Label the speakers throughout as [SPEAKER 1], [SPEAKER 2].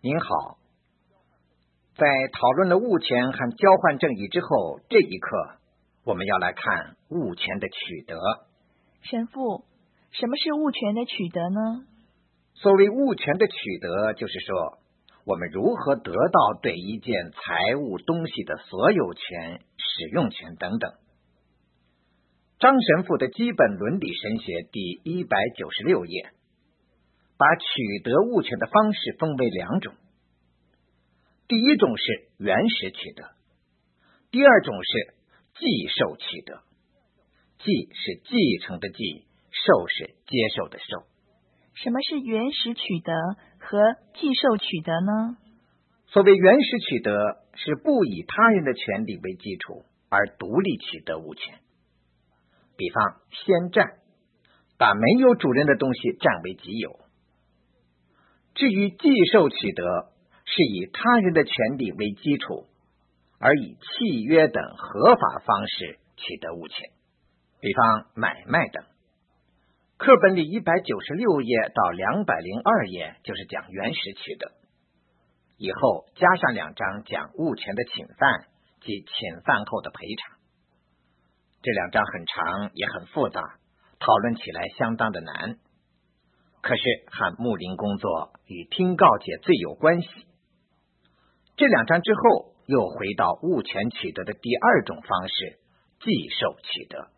[SPEAKER 1] 您好，在讨论了物权和交换正义之后，这一刻我们要来看物权的取得。
[SPEAKER 2] 神父，什么是物权的取得呢？
[SPEAKER 1] 所谓物权的取得，就是说我们如何得到对一件财物东西的所有权、使用权等等。张神父的基本伦理神学第196页把取得物权的方式分为两种，第一种是原始取得，第二种是继受取得。继是继承的继，受是接受的受。
[SPEAKER 2] 什么是原始取得和继受取得呢？
[SPEAKER 1] 所谓原始取得，是不以他人的权利为基础而独立取得物权。比方先占，把没有主人的东西占为己有。至于继受取得，是以他人的权利为基础，而以契约等合法方式取得物权。比方买卖等。课本里196页到202页就是讲原始取得，以后加上2章讲物权的侵犯及侵犯后的赔偿。这2章很长也很复杂，讨论起来相当的难，可是和牧灵工作与听告解最有关系。这2章之后又回到物权取得的第二种方式，继受取得。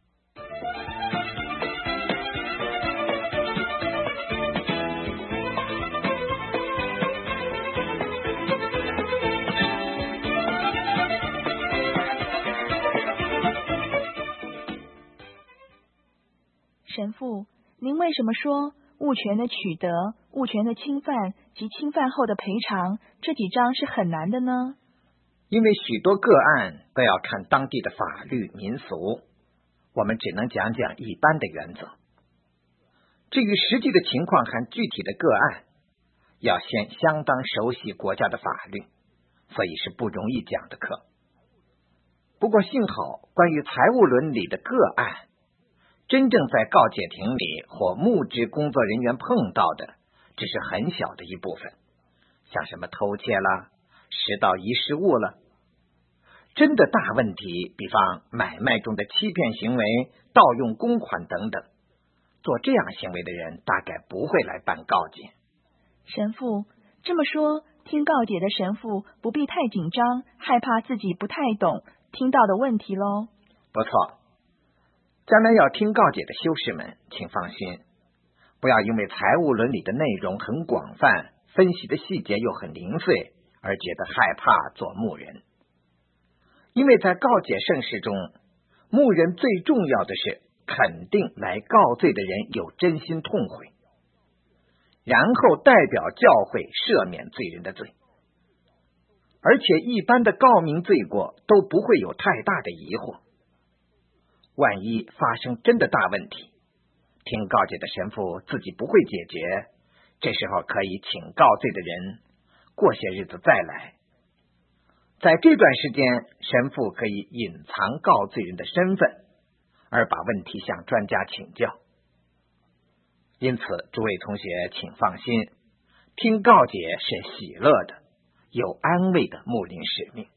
[SPEAKER 2] 神父，您为什么说物权的取得、物权的侵犯及侵犯后的赔偿这几章是很难的呢？
[SPEAKER 1] 因为许多个案都要看当地的法律民俗，我们只能讲讲一般的原则。至于实际的情况和具体的个案，要先相当熟悉国家的法律，所以是不容易讲的课。不过幸好，关于财务伦理的个案，真正在告解亭里或牧职工作人员碰到的只是很小的一部分，像什么偷窃啦、拾到遗失物了。真的大问题，比方买卖中的欺骗行为、盗用公款等等，做这样行为的人大概不会来办告解。
[SPEAKER 2] 神父，这么说，听告解的神父不必太紧张，害怕自己不太懂听到的问题咯。
[SPEAKER 1] 不错，将来要听告解的修士们，请放心，不要因为财务伦理的内容很广泛，分析的细节又很零碎，而觉得害怕做牧人。因为在告解圣事中，牧人最重要的是肯定来告罪的人有真心痛悔，然后代表教会赦免罪人的罪。而且一般的告明罪过都不会有太大的疑惑。万一发生真的大问题，听告解的神父自己不会解决，这时候可以请告罪的人过些日子再来。在这段时间，神父可以隐藏告罪人的身份，而把问题向专家请教。因此，诸位同学请放心，听告解是喜乐的、有安慰的牧灵使命。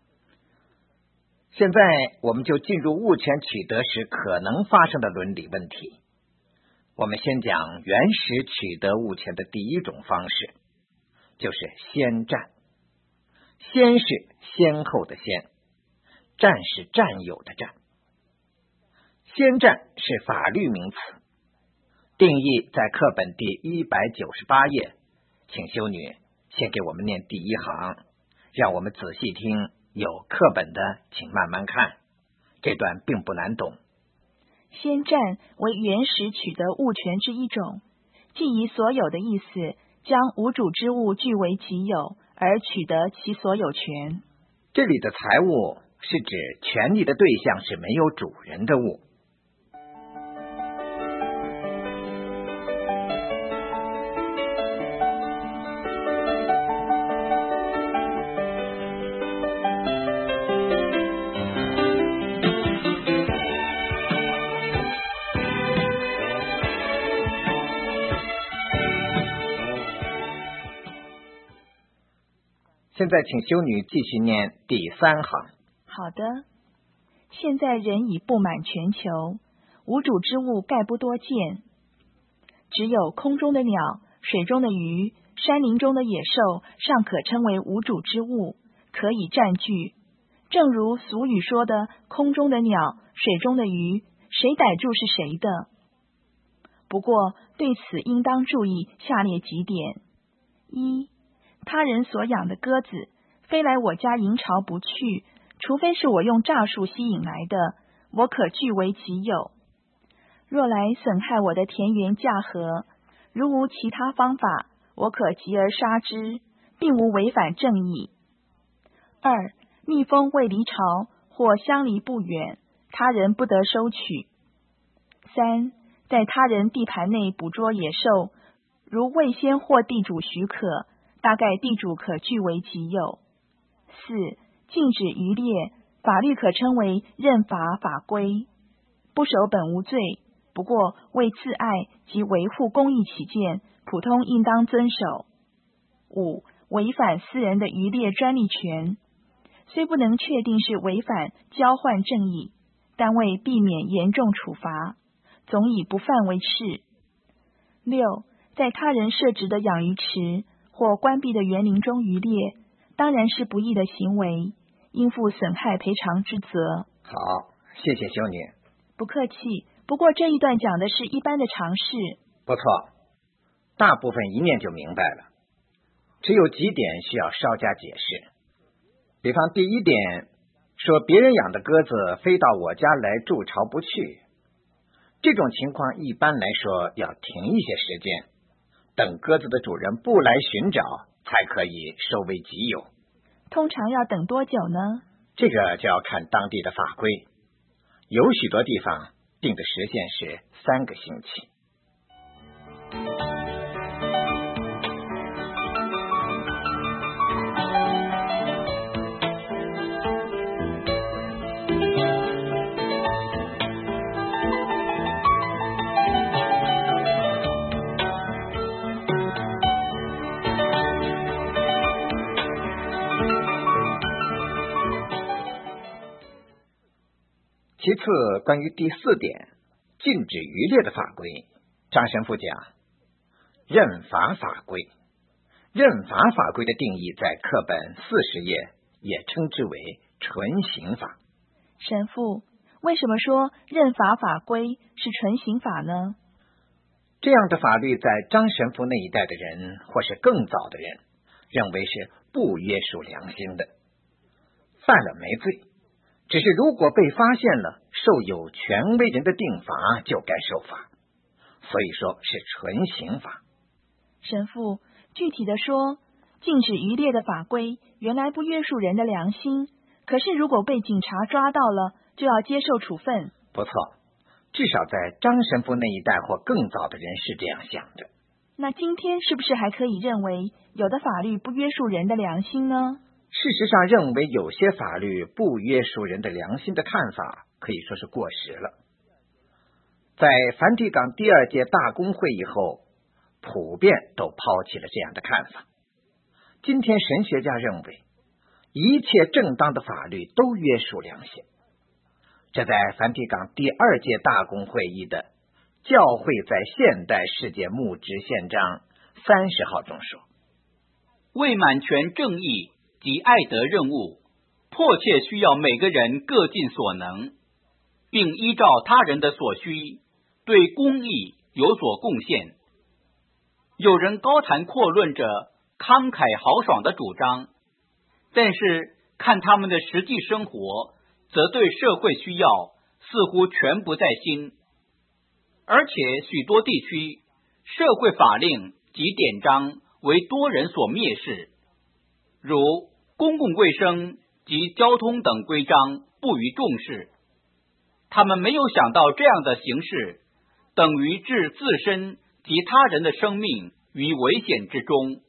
[SPEAKER 1] 现在我们就进入物权取得时可能发生的伦理问题。我们先讲原始取得物权的第一种方式，就是先占。先是先后的先，占是占有的占。先占是法律名词，定义在课本第198页，请修女先给我们念第一行，让我们仔细听，有课本的请慢慢看，这段并不难懂。
[SPEAKER 2] 先占为原始取得物权之一种，即以所有的意思，将无主之物据为己有，而取得其所有权。
[SPEAKER 1] 这里的财物是指权利的对象是没有主人的物。 现在请修女继续念第3行。
[SPEAKER 2] 好的。现在人已布满全球，无主之物概不多见，只有空中的鸟、水中的鱼、山林中的野兽尚可称为无主之物，可以占据。正如俗语说的，空中的鸟、水中的鱼，谁逮住是谁的。不过对此应当注意下列几点：一、他人所养的鸽子飞来我家营巢不去，除非是我用诈术吸引来的，我可据为己有。若来损害我的田园稼禾，如无其他方法，我可及而杀之，并无违反正义。二、蜜蜂未离巢或相离不远，他人不得收取。三、在他人地盘内捕捉野兽，如未先获地主许可，大概地主可据为己有。四、禁止渔猎，法律可称为任法法规，不守本无罪，不过为自爱及维护公益起见，普通应当遵守。五、违反私人的渔猎专利权，虽不能确定是违反交换正义，但为避免严重处罚，总以不犯为是。六、在他人设置的养鱼池或关闭的园林中渔猎，当然是不义的行为，应负损害赔偿之责。
[SPEAKER 1] 好，谢谢修女。
[SPEAKER 2] 不客气，不过这一段讲的是一般的常识。
[SPEAKER 1] 不错，大部分一念就明白了，只有几点需要稍加解释。比方第一点说别人养的鸽子飞到我家来筑巢不去，这种情况一般来说要停一些时间，等鸽子的主人不来寻找，才可以收为己有。
[SPEAKER 2] 通常要等多久呢？
[SPEAKER 1] 这个就要看当地的法规，有许多地方定的时限是3个星期。其次，关于第4点禁止渔猎的法规，张神父讲任法法规。任法法规的定义在课本40页，也称之为纯刑法。
[SPEAKER 2] 神父，为什么说任法法规是纯刑法呢？
[SPEAKER 1] 这样的法律在张神父那一代的人或是更早的人认为是不约束良心的，犯了没罪，只是如果被发现了，受有权威人的定罚就该受罚，所以说是纯刑法。
[SPEAKER 2] 神父，具体的说，禁止渔猎的法规原来不约束人的良心，可是如果被警察抓到了，就要接受处分。
[SPEAKER 1] 不错，至少在张神父那一代或更早的人是这样想的。
[SPEAKER 2] 那今天是不是还可以认为有的法律不约束人的良心呢？
[SPEAKER 1] 事实上，认为有些法律不约束人的良心的看法可以说是过时了。在梵蒂冈第2届大公会议后，普遍都抛弃了这样的看法。今天神学家认为，一切正当的法律都约束良心。这在梵蒂冈第2届大公会议的教会在现代世界牧职宪章30号中说，
[SPEAKER 3] 为满全正义及爱德任务，迫切需要每个人各尽所能，并依照他人的所需，对公益有所贡献。有人高谈阔论着慷慨豪爽的主张，但是看他们的实际生活，则对社会需要似乎全不在心。而且许多地区，社会法令及典章为多人所蔑视，如公共卫生及交通等规章不予重视。他们没有想到这样的形式等于置自身及他人的生命于危险之中。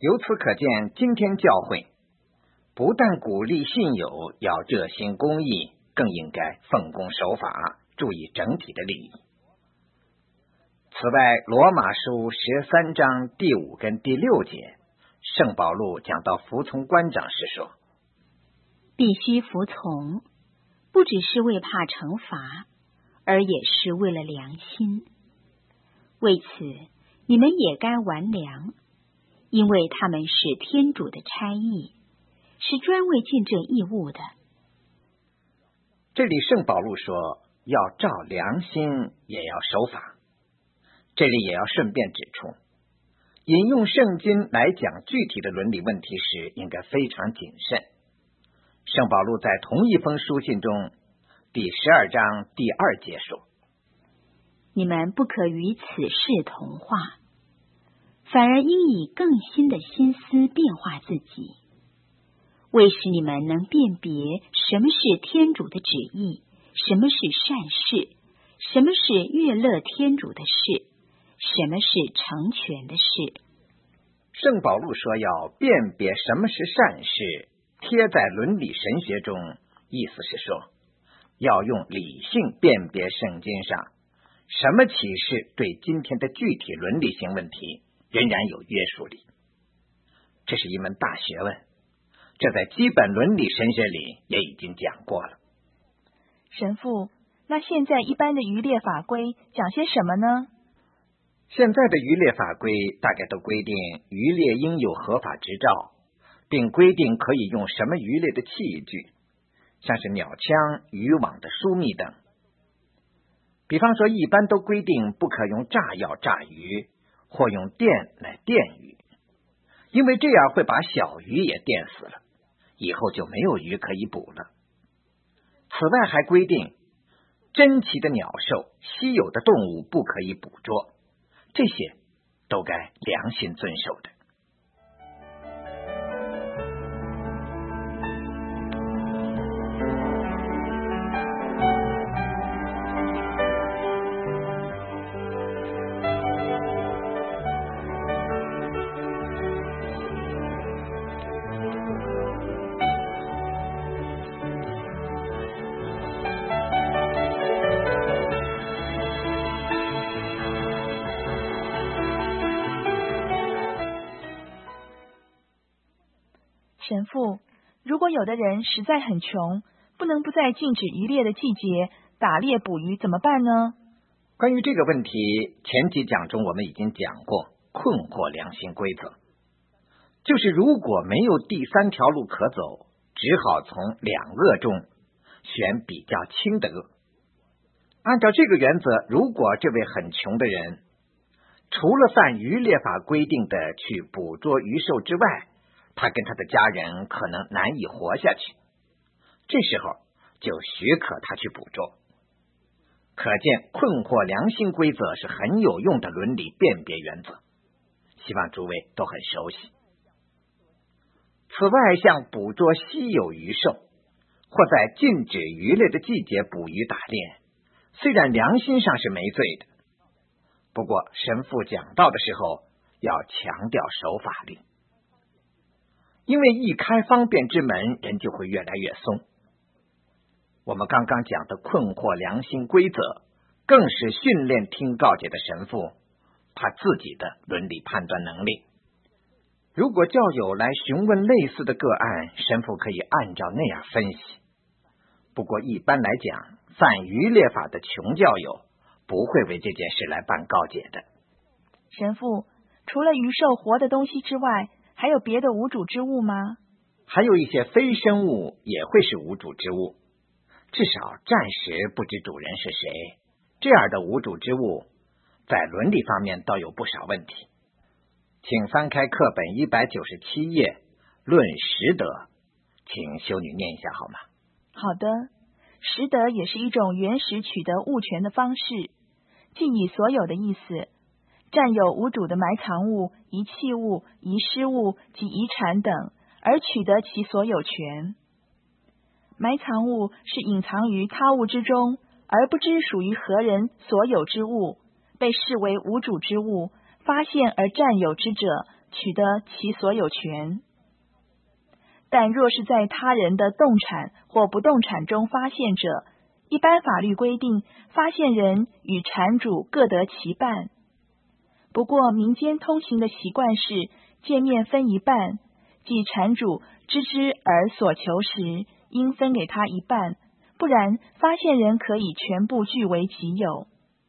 [SPEAKER 1] 由此可见，今天教会不但鼓励信友要热心公益，更应该奉公守法，注意整体的利益。此外，罗马书13章第5跟第6节，圣保禄讲到服从官长时说，
[SPEAKER 4] 必须服从，不只是为怕惩罚，而也是为了良心。为此，你们也该完良，因为他们是天主的差役，是专为见证义务的。
[SPEAKER 1] 这里圣保禄说，要照良心，也要守法。这里也要顺便指出，引用圣经来讲具体的伦理问题时，应该非常谨慎。圣保禄在同一封书信中第12章第2节说，
[SPEAKER 4] 你们不可与此事同化，反而应以更新的心思变化自己，为使你们能辨别什么是天主的旨意，什么是善事，什么是悦乐天主的事，什么是成全的事。
[SPEAKER 1] 圣保禄说要辨别什么是善事，贴在伦理神学中，意思是说要用理性辨别圣经上什么启示对今天的具体伦理性问题仍然有约束力。这是一门大学问，这在基本伦理神学里也已经讲过了。
[SPEAKER 2] 神父，那现在一般的渔猎法规讲些什么呢？
[SPEAKER 1] 现在的渔猎法规大概都规定渔猎应有合法执照，并规定可以用什么渔猎的器具，像是鸟枪、渔网的疏密等。比方说，一般都规定不可用炸药炸鱼，或用电来电鱼，因为这样会把小鱼也电死了，以后就没有鱼可以捕了。此外还规定，珍奇的鸟兽、稀有的动物不可以捕捉，这些都该良心遵守的。
[SPEAKER 2] 神父，如果有的人实在很穷，不能不在禁止渔猎的季节打猎捕鱼，怎么办呢？
[SPEAKER 1] 关于这个问题，前几讲中我们已经讲过困惑良心规则，就是如果没有第三条路可走，只好从两恶中选比较轻的恶。按照这个原则，如果这位很穷的人除了犯渔猎法规定的去捕捉鱼兽之外，他跟他的家人可能难以活下去，这时候就许可他去捕捉。可见困惑良心规则是很有用的伦理辨别原则，希望诸位都很熟悉。此外，像捕捉稀有鱼兽，或在禁止渔猎的季节捕鱼打猎，虽然良心上是没罪的，不过神父讲到的时候要强调守法律，因为一开方便之门，人就会越来越松。我们刚刚讲的困惑良心规则，更是训练听告解的神父他自己的伦理判断能力。如果教友来询问类似的个案，神父可以按照那样分析。不过一般来讲，犯渔猎法的穷教友不会为这件事来办告解的。
[SPEAKER 2] 神父，除了鱼兽活的东西之外，还有别的无主之物吗？
[SPEAKER 1] 还有一些非生物也会是无主之物，至少暂时不知主人是谁。这样的无主之物在伦理方面倒有不少问题。请翻开课本197页论实德，请修女念一下好吗？
[SPEAKER 2] 好的，实德也是一种原始取得物权的方式，即以所有的意思，占有无主的埋藏物、遗弃物、遗失物及遗产等，而取得其所有权。埋藏物是隐藏于他物之中，而不知属于何人所有之物，被视为无主之物，发现而占有之者， 取得其所有权。但若是在他人的动产或不动产中发现者，一般法律规定，发现人与产主各得其半。不过民间通行的习惯是见面分一半，即产主知之而所求时，应分给他一半，不然发现人可以全部据为己有。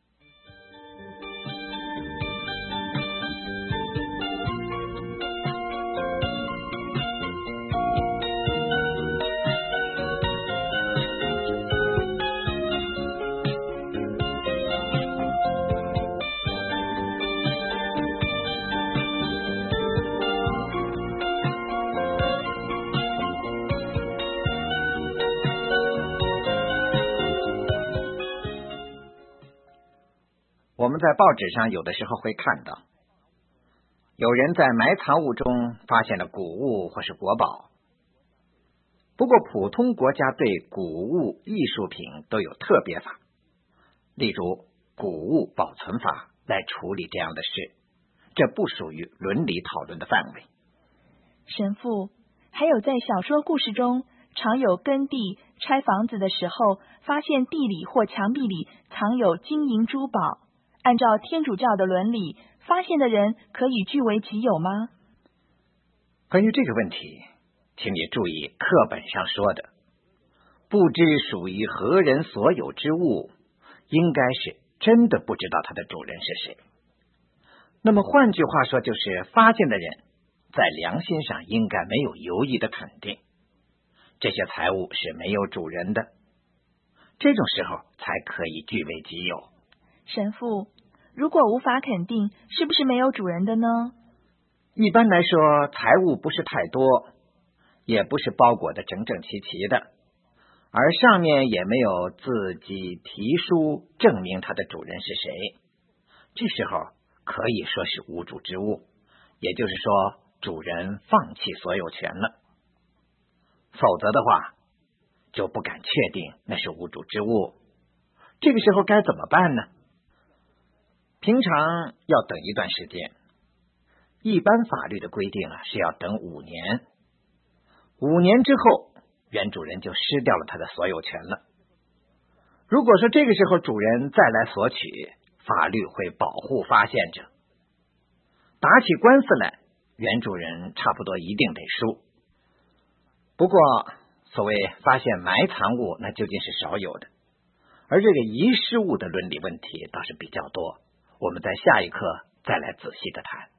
[SPEAKER 1] 我们在报纸上有的时候会看到，有人在埋藏物中发现了古物或是国宝。不过普通国家对古物艺术品都有特别法，例如古物保存法来处理这样的事，这不属于伦理讨论的范围。
[SPEAKER 2] 神父，还有在小说故事中常有耕地拆房子的时候，发现地里或墙壁里藏有金银珠宝，按照天主教的伦理，发现的人可以据为己有吗？
[SPEAKER 1] 关于这个问题，请你注意课本上说的，不知属于何人所有之物，应该是真的不知道它的主人是谁。那么换句话说，就是发现的人在良心上应该没有犹豫的肯定，这些财物是没有主人的，这种时候才可以据为己有。
[SPEAKER 2] 神父，如果无法肯定，是不是没有主人的呢？
[SPEAKER 1] 一般来说，财物不是太多，也不是包裹的整整齐齐的，而上面也没有字迹题书证明它的主人是谁，这时候可以说是无主之物，也就是说主人放弃所有权了。否则的话，就不敢确定那是无主之物。这个时候该怎么办呢？平常要等一段时间，一般法律的规定是要等5年，5年之后原主人就失掉了他的所有权了。如果说这个时候主人再来索取，法律会保护发现者，打起官司来，原主人差不多一定得输。不过所谓发现埋藏物，那究竟是少有的，而这个遗失物的伦理问题倒是比较多，我们在下一课再来仔细的谈。